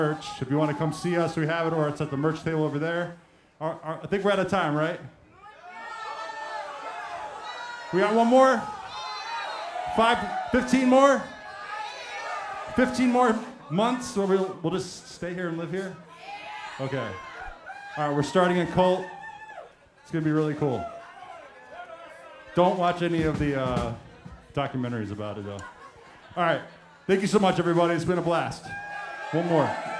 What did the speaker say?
merch. If you want to come see us, we have it, or it's at the merch table over there. I think we're out of time, right? We got one more? 15 more? 15 more months, or we'll just stay here and live here? Okay. All right, we're starting a cult. It's going to be really cool. Don't watch any of the documentaries about it, though. All right. Thank you so much, everybody. It's been a blast. One more.